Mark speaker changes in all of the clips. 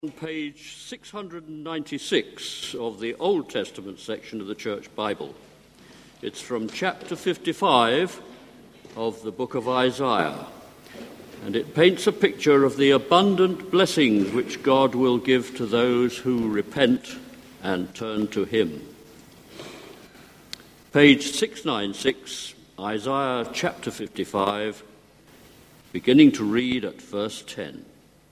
Speaker 1: On page 696 of the Old Testament section of the Church Bible. It's from chapter 55 of the book of Isaiah, and it paints a picture of the abundant blessings which God will give to those who repent and turn to him. Page 696, Isaiah chapter 55, beginning to read at verse 10.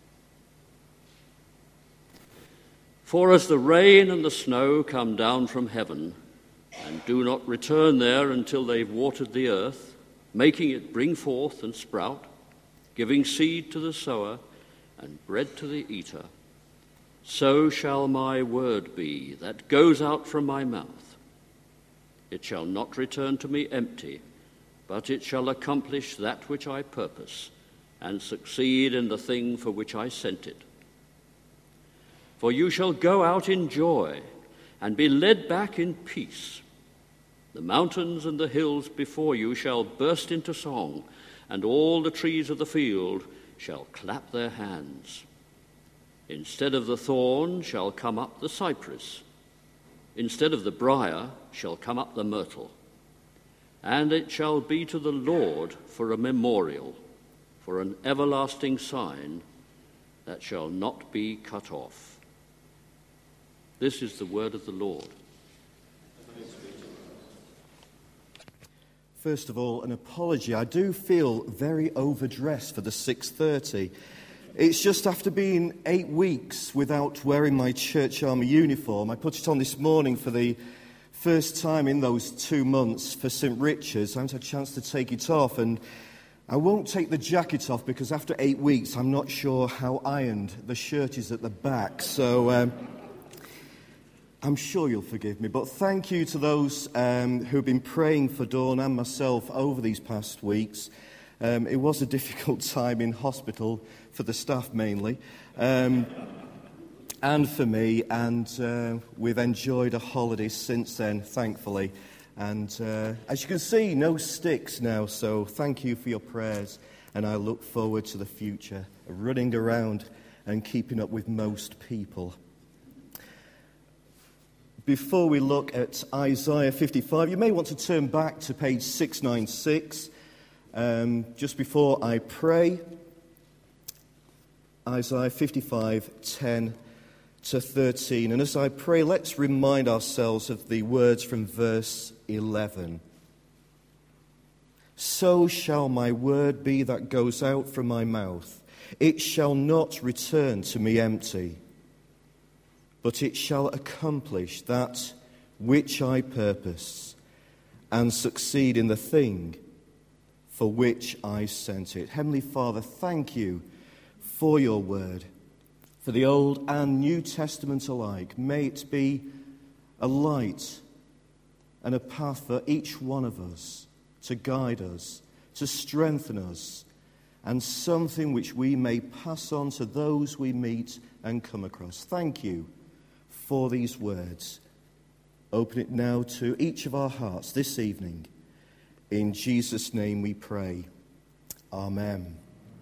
Speaker 1: For as the rain and the snow come down from heaven, and do not return there until they've watered the earth, making it bring forth and sprout, giving seed to the sower and bread to the eater, so shall my word be that goes out from my mouth. It shall not return to me empty, but it shall accomplish that which I purpose, and succeed in the thing for which I sent it. For you shall go out in joy and be led back in peace. The mountains and the hills before you shall burst into song, and all the trees of the field shall clap their hands. Instead of the thorn shall come up the cypress. Instead of the briar shall come up the myrtle. And it shall be to the Lord for a memorial, for an everlasting sign that shall not be cut off. This is the word of the Lord.
Speaker 2: First of all, an apology. I do feel very overdressed for the 6:30. It's just after being 8 weeks without wearing my Church Army uniform. I put it on this morning for the first time in those 2 months for St. Richard's. I haven't had a chance to take it off, and I won't take the jacket off because after 8 weeks I'm not sure how ironed the shirt is at the back. So I'm sure you'll forgive me, but thank you to those who've been praying for Dawn and myself over these past weeks. It was a difficult time in hospital for the staff mainly, and for me, and we've enjoyed a holiday since then, thankfully. And as you can see, no sticks now, so thank you for your prayers, and I look forward to the future of running around and keeping up with most people. Before we look at Isaiah 55, you may want to turn back to page 696. Just before I pray, Isaiah 55, 10 to 13. And as I pray, let's remind ourselves of the words from verse 11. So shall my word be that goes out from my mouth. It shall not return to me empty, but it shall accomplish that which I purpose and succeed in the thing for which I sent it. Heavenly Father, thank you for your word, for the Old and New Testament alike. May it be a light and a path for each one of us, to guide us, to strengthen us, and something which we may pass on to those we meet and come across. Thank you for these words. Open it now to each of our hearts this evening. In Jesus' name we pray. Amen.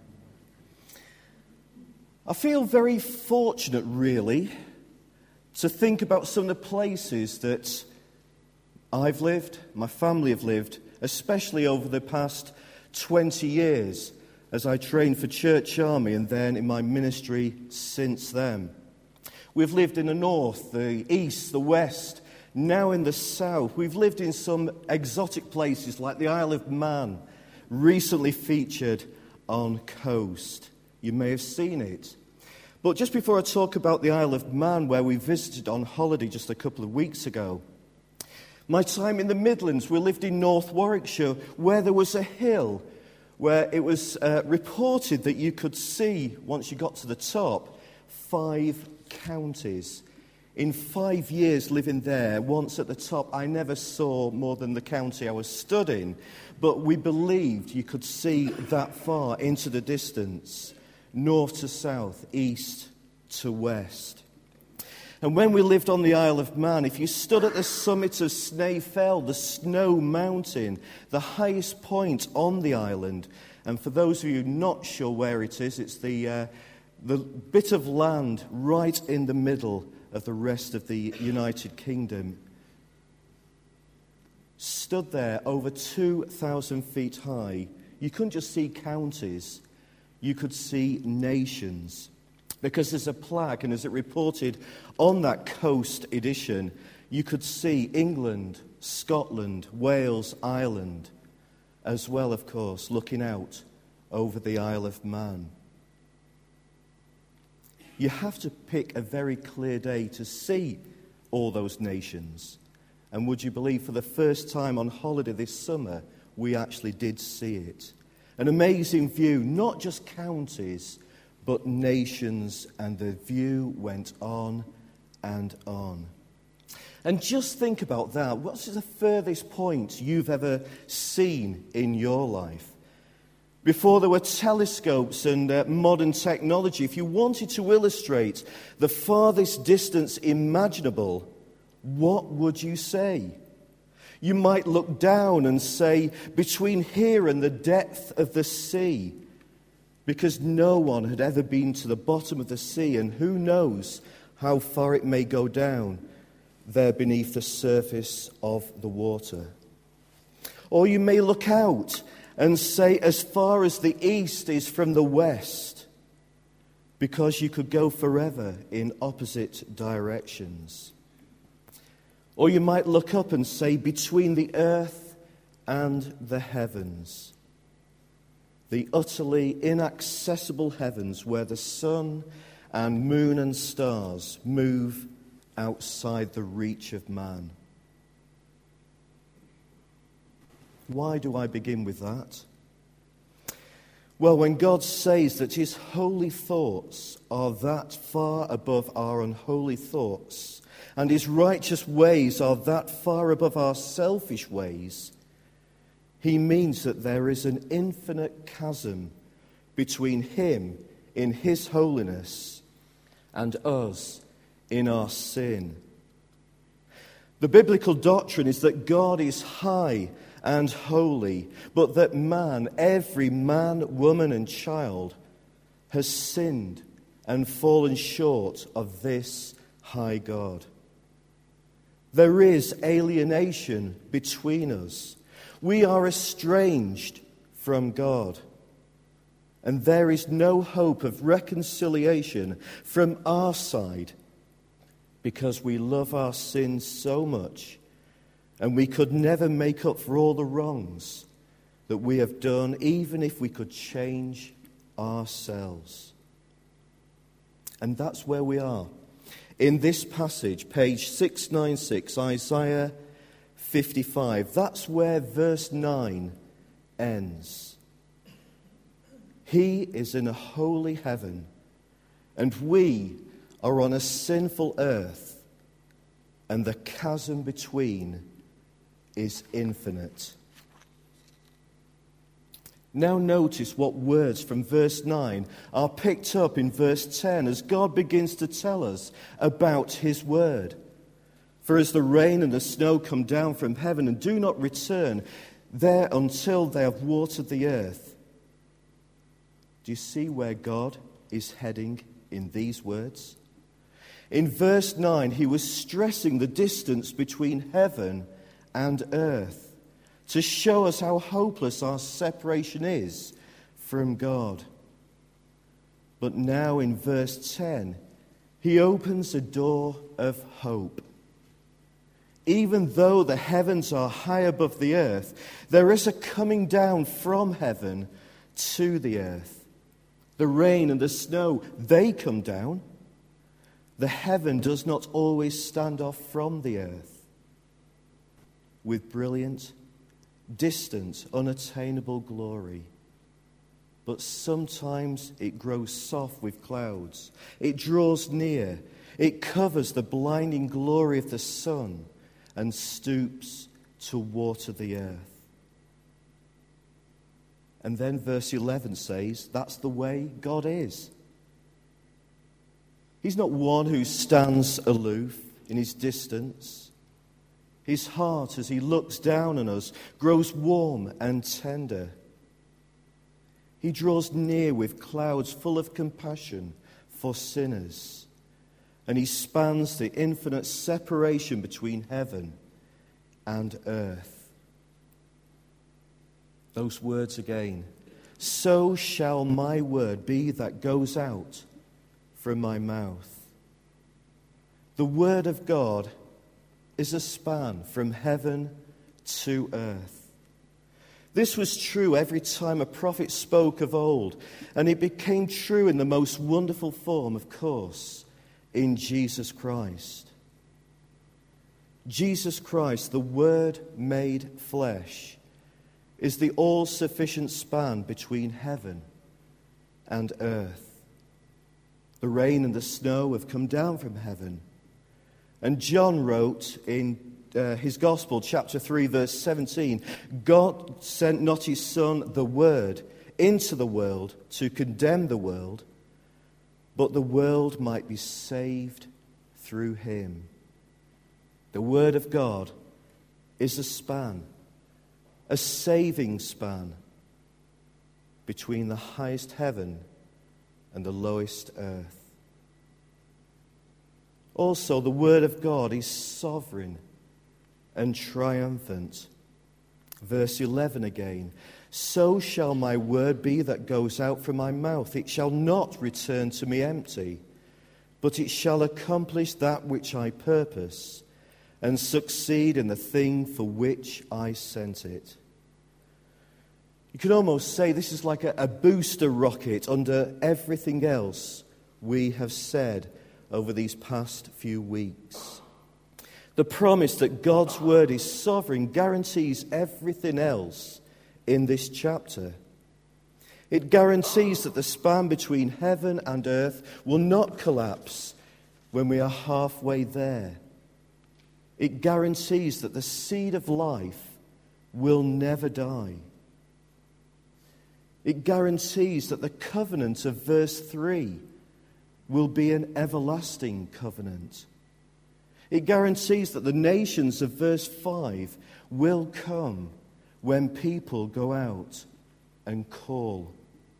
Speaker 2: I feel very fortunate, really, to think about some of the places that I've lived, my family have lived, especially over the past 20 years as I trained for Church Army and then in my ministry since then. We've lived in the north, the east, the west, now in the south. We've lived in some exotic places like the Isle of Man, recently featured on Coast. You may have seen it. But just before I talk about the Isle of Man, where we visited on holiday just a couple of weeks ago, my time in the Midlands, we lived in North Warwickshire, where there was a hill where it was reported that you could see, once you got to the top, 5 counties. In 5 years living there, once at the top, I never saw more than the county I was studying, but we believed you could see that far into the distance, north to south, east to west. And when we lived on the Isle of Man, if you stood at the summit of Snaefell, the snow mountain, the highest point on the island, and for those of you not sure where it is, it's the the bit of land right in the middle of the rest of the United Kingdom, stood there over 2,000 feet high. You couldn't just see counties, you could see nations. Because there's a plaque, and as it reported on that Coast edition, you could see England, Scotland, Wales, Ireland, as well, of course, looking out over the Isle of Man. You have to pick a very clear day to see all those nations. And would you believe, for the first time on holiday this summer, we actually did see it. An amazing view, not just counties, but nations, and the view went on and on. And just think about that. What's the furthest point you've ever seen in your life? Before there were telescopes and modern technology, if you wanted to illustrate the farthest distance imaginable, what would you say? You might look down and say, between here and the depth of the sea, because no one had ever been to the bottom of the sea, and who knows how far it may go down there beneath the surface of the water. Or you may look out and say, as far as the east is from the west, because you could go forever in opposite directions. Or you might look up and say, between the earth and the heavens, the utterly inaccessible heavens where the sun and moon and stars move outside the reach of man. Why do I begin with that? Well, when God says that his holy thoughts are that far above our unholy thoughts, and his righteous ways are that far above our selfish ways, he means that there is an infinite chasm between him in his holiness and us in our sin. The biblical doctrine is that God is high and holy, but that man, every man, woman, and child, has sinned and fallen short of this high God. There is alienation between us. We are estranged from God. And there is no hope of reconciliation from our side, because we love our sins so much, and we could never make up for all the wrongs that we have done, even if we could change ourselves. And that's where we are. In this passage, page 696, Isaiah 55, that's where verse 9 ends. He is in a holy heaven, and we are on a sinful earth, and the chasm between is infinite. Now notice what words from verse 9 are picked up in verse 10 as God begins to tell us about his word. For as the rain and the snow come down from heaven and do not return there until they have watered the earth. Do you see where God is heading in these words? In verse 9, he was stressing the distance between heaven and earth to show us how hopeless our separation is from God. But now in verse 10, he opens a door of hope. Even though the heavens are high above the earth, there is a coming down from heaven to the earth. The rain and the snow, they come down. The heaven does not always stand off from the earth with brilliant, distant, unattainable glory. But sometimes it grows soft with clouds. It draws near. It covers the blinding glory of the sun and stoops to water the earth. And then verse 11 says, that's the way God is. He's not one who stands aloof in his distance. His heart, as he looks down on us, grows warm and tender. He draws near with clouds full of compassion for sinners. And he spans the infinite separation between heaven and earth. Those words again. So shall my word be that goes out from my mouth. The word of God is a span from heaven to earth. This was true every time a prophet spoke of old, and it became true in the most wonderful form, of course, in Jesus Christ. Jesus Christ, the Word made flesh, is the all-sufficient span between heaven and earth. The rain and the snow have come down from heaven. And John wrote in his Gospel, chapter 3, verse 17, God sent not his Son, the Word, into the world to condemn the world, but the world might be saved through him. The Word of God is a span, a saving span between the highest heaven and the lowest earth. Also, the Word of God is sovereign and triumphant. Verse 11 again. So shall my word be that goes out from my mouth. It shall not return to me empty, but it shall accomplish that which I purpose and succeed in the thing for which I sent it. You could almost say this is like a booster rocket under everything else we have said over these past few weeks. The promise that God's word is sovereign guarantees everything else in this chapter. It guarantees that the span between heaven and earth will not collapse when we are halfway there. It guarantees that the seed of life will never die. It guarantees that the covenant of verse 3 will be an everlasting covenant. It guarantees that the nations of verse 5 will come when people go out and call.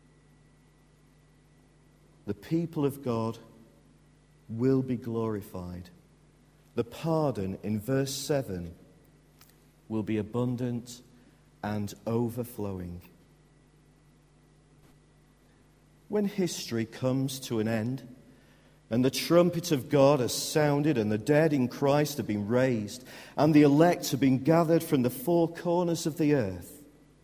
Speaker 2: The people of God will be glorified. The pardon in verse 7 will be abundant and overflowing. When history comes to an end, and the trumpet of God has sounded, and the dead in Christ have been raised, and the elect have been gathered from the four corners of the earth,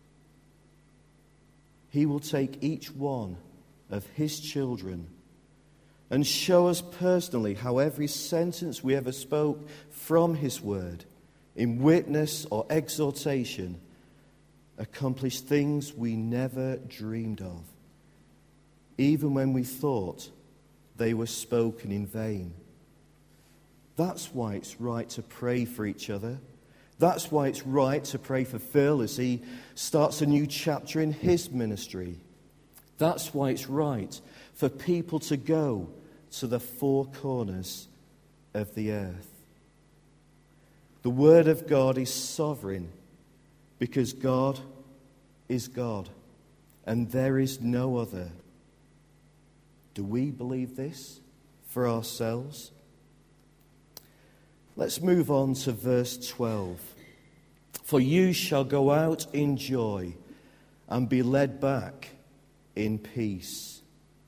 Speaker 2: he will take each one of his children and show us personally how every sentence we ever spoke from his word, in witness or exhortation, accomplished things we never dreamed of, even when we thought they were spoken in vain. That's why it's right to pray for each other. That's why it's right to pray for Phil as he starts a new chapter in his ministry. That's why it's right for people to go to the four corners of the earth. The Word of God is sovereign because God is God and there is no other. Do we believe this for ourselves? Let's move on to verse 12. For you shall go out in joy and be led back in peace.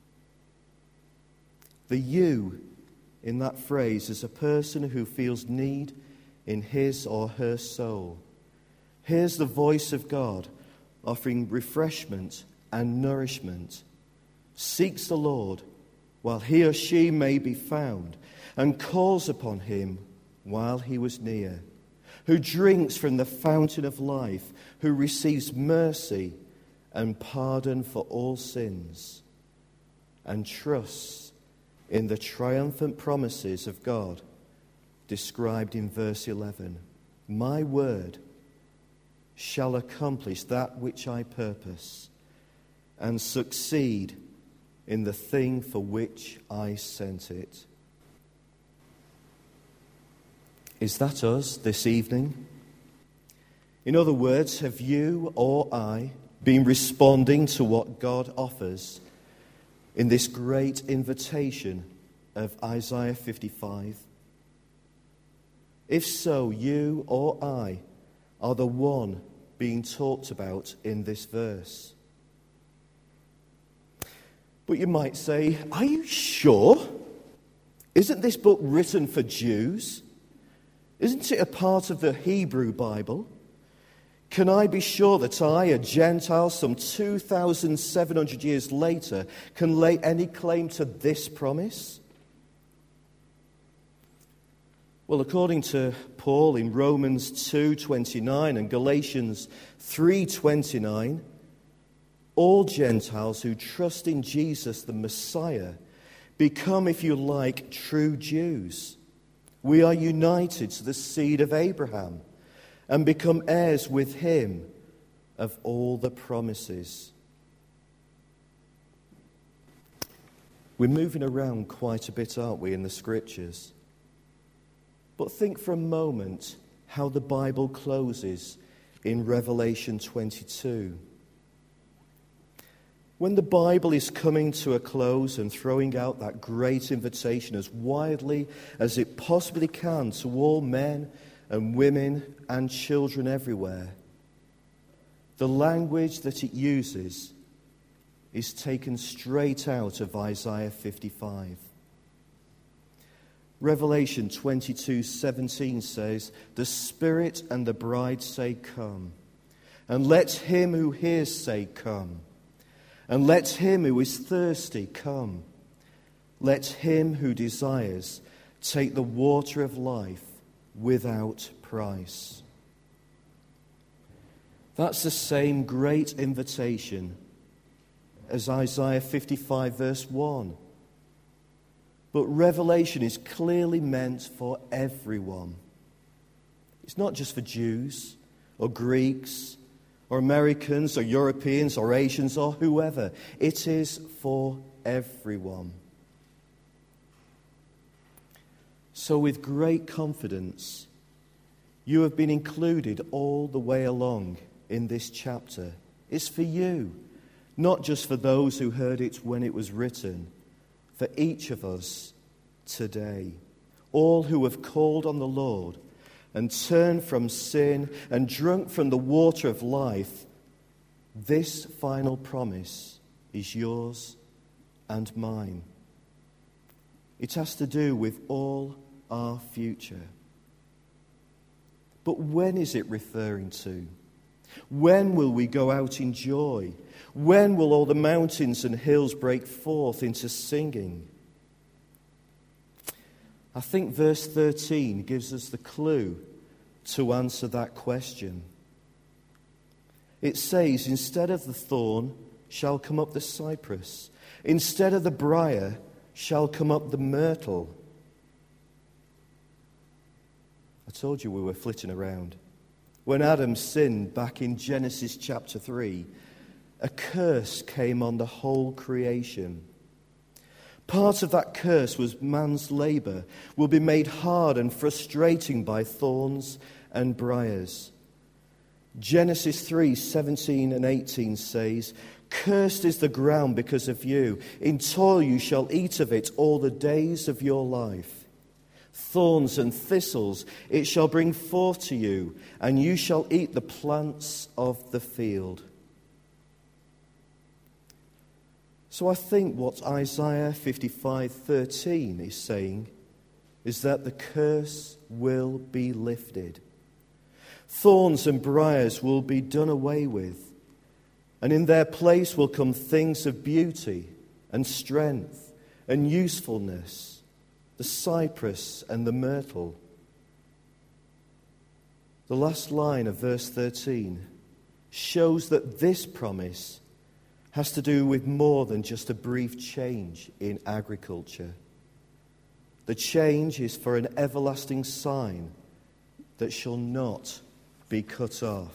Speaker 2: The you in that phrase is a person who feels need in his or her soul. Hears the voice of God offering refreshment and nourishment. Seeks the Lord while he or she may be found, and calls upon him while he was near, who drinks from the fountain of life, who receives mercy and pardon for all sins, and trusts in the triumphant promises of God described in verse 11. My word shall accomplish that which I purpose, and succeed in the thing for which I sent it. Is that us this evening? In other words, have you or I been responding to what God offers in this great invitation of Isaiah 55? If so, you or I are the one being talked about in this verse. But you might say, are you sure? Isn't this book written for Jews? Isn't it a part of the Hebrew Bible? Can I be sure that I, a Gentile, some 2,700 years later, can lay any claim to this promise? Well, according to Paul in Romans 2:29 and Galatians 3:29, all Gentiles who trust in Jesus the Messiah become, if you like, true Jews. We are united to the seed of Abraham and become heirs with him of all the promises. We're moving around quite a bit, aren't we, in the Scriptures? But think for a moment how the Bible closes in Revelation 22. When the Bible is coming to a close and throwing out that great invitation as widely as it possibly can to all men and women and children everywhere, the language that it uses is taken straight out of Isaiah 55. Revelation 22:17 says, "The Spirit and the bride say, 'Come.' And let him who hears say, 'Come.' And let him who is thirsty come. Let him who desires take the water of life without price." That's the same great invitation as Isaiah 55 verse 1. But Revelation is clearly meant for everyone. It's not just for Jews or Greeks or Americans or Europeans or Asians or whoever. It is for everyone. So with great confidence, you have been included all the way along in this chapter. It's for you, not just for those who heard it when it was written, for each of us today. All who have called on the Lord and turned from sin and drunk from the water of life, this final promise is yours and mine. It has to do with all our future. But when is it referring to? When will we go out in joy? When will all the mountains and hills break forth into singing? I think verse 13 gives us the clue to answer that question. It says, "Instead of the thorn shall come up the cypress. Instead of the briar shall come up the myrtle." I told you we were flitting around. When Adam sinned back in Genesis chapter 3, a curse came on the whole creation. Part of that curse was man's labor will be made hard and frustrating by thorns and briars. Genesis 3:17 and 18 says, "Cursed is the ground because of you. In toil you shall eat of it all the days of your life. Thorns and thistles it shall bring forth to you, and you shall eat the plants of the field." So I think what Isaiah 55:13 is saying is that the curse will be lifted. Thorns and briars will be done away with, and in their place will come things of beauty and strength and usefulness, the cypress and the myrtle. The last line of verse 13 shows that this promise has to do with more than just a brief change in agriculture. The change is for an everlasting sign that shall not be cut off.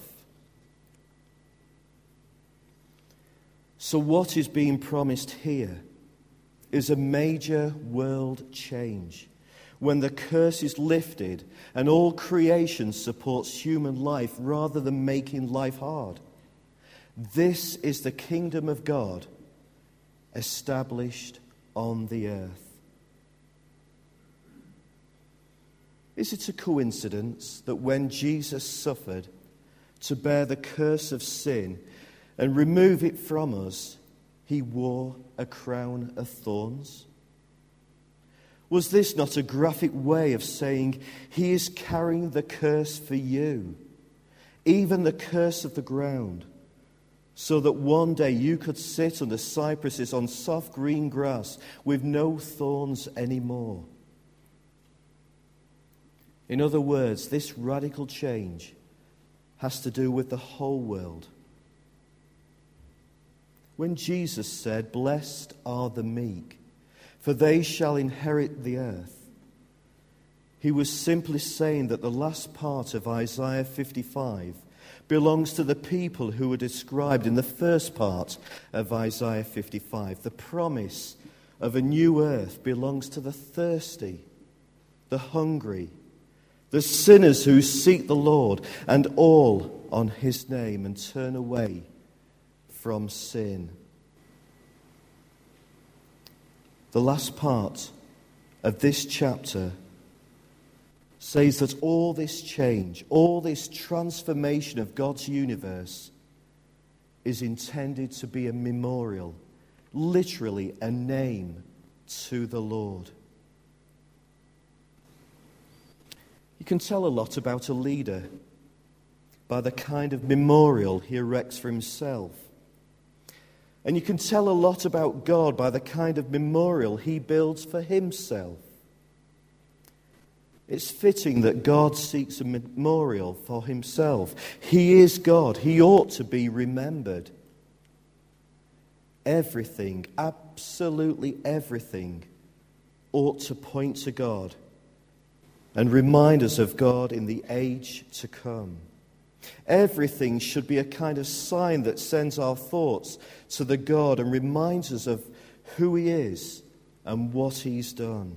Speaker 2: So what is being promised here is a major world change when the curse is lifted and all creation supports human life rather than making life hard. This is the kingdom of God established on the earth. Is it a coincidence that when Jesus suffered to bear the curse of sin and remove it from us, he wore a crown of thorns? Was this not a graphic way of saying he is carrying the curse for you, even the curse of the ground, so that one day you could sit under cypresses on soft green grass with no thorns anymore? In other words, this radical change has to do with the whole world. When Jesus said, "Blessed are the meek, for they shall inherit the earth," he was simply saying that the last part of Isaiah 55 belongs to the people who were described in the first part of Isaiah 55. The promise of a new earth belongs to the thirsty, the hungry, the sinners who seek the Lord, and all on his name and turn away from sin. The last part of this chapter says that all this change, all this transformation of God's universe is intended to be a memorial, literally a name to the Lord. You can tell a lot about a leader by the kind of memorial he erects for himself. And you can tell a lot about God by the kind of memorial he builds for himself. It's fitting that God seeks a memorial for himself. He is God. He ought to be remembered. Everything, absolutely everything, ought to point to God and remind us of God in the age to come. Everything should be a kind of sign that sends our thoughts to the God and reminds us of who he is and what he's done.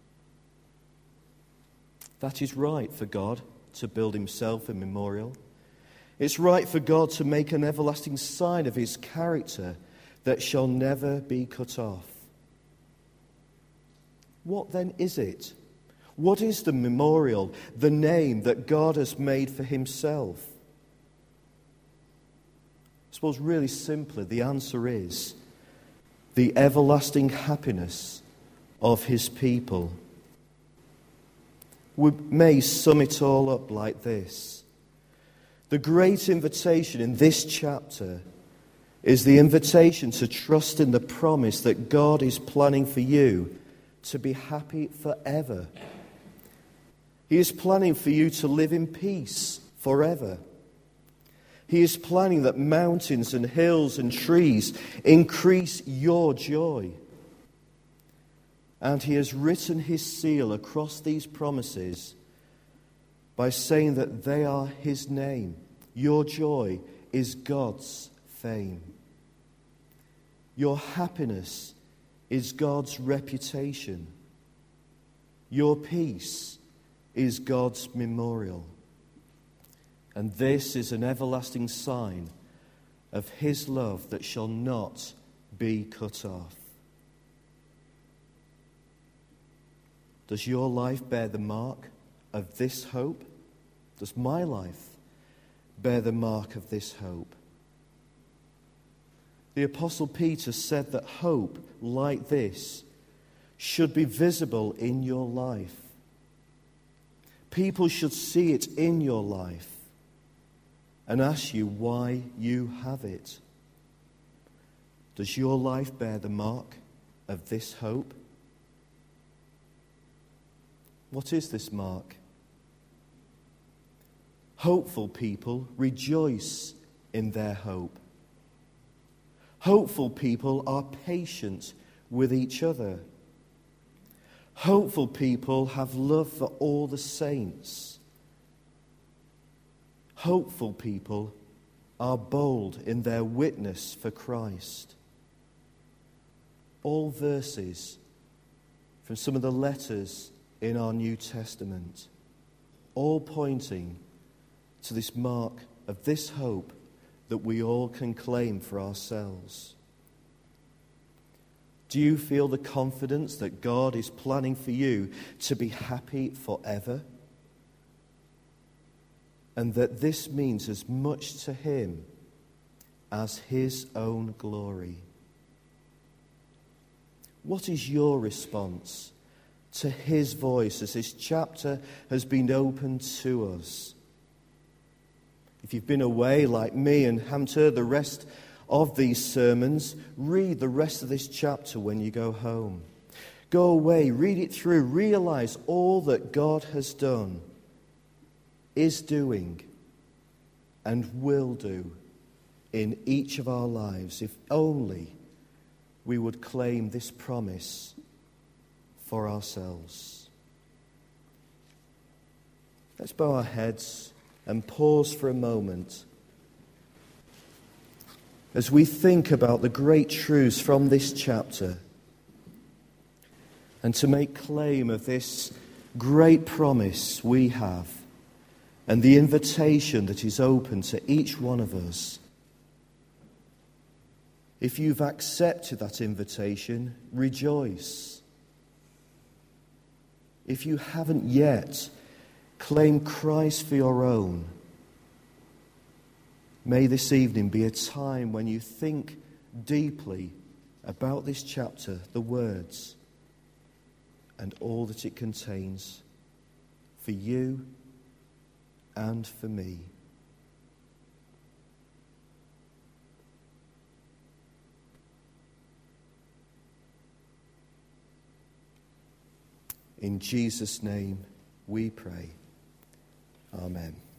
Speaker 2: That is right for God to build himself a memorial. It's right for God to make an everlasting sign of his character that shall never be cut off. What then is it? What is the memorial, the name that God has made for himself? I suppose really simply the answer is the everlasting happiness of his people. We may sum it all up like this. The great invitation in this chapter is the invitation to trust in the promise that God is planning for you to be happy forever. He is planning for you to live in peace forever. He is planning that mountains and hills and trees increase your joy. And he has written his seal across these promises by saying that they are his name. Your joy is God's fame. Your happiness is God's reputation. Your peace is God's memorial. And this is an everlasting sign of his love that shall not be cut off. Does your life bear the mark of this hope? Does my life bear the mark of this hope? The Apostle Peter said that hope like this should be visible in your life. People should see it in your life and ask you why you have it. Does your life bear the mark of this hope? What is this mark? Hopeful people rejoice in their hope. Hopeful people are patient with each other. Hopeful people have love for all the saints. Hopeful people are bold in their witness for Christ. All verses from some of the letters in our New Testament, all pointing to this mark of this hope that we all can claim for ourselves. Do you feel the confidence that God is planning for you to be happy forever? And that this means as much to him as his own glory. What is your response to his voice as this chapter has been opened to us? If you've been away like me and haven't heard the rest of these sermons, read the rest of this chapter when you go home. Go away, read it through, realize all that God has done, is doing, and will do in each of our lives, if only we would claim this promise for ourselves. Let's bow our heads and pause for a moment as we think about the great truths from this chapter, and to make claim of this great promise we have and the invitation that is open to each one of us. If you've accepted that invitation, rejoice. If you haven't yet, claim Christ for your own. May this evening be a time when you think deeply about this chapter, the words, and all that it contains for you and for me. In Jesus' name we pray. Amen.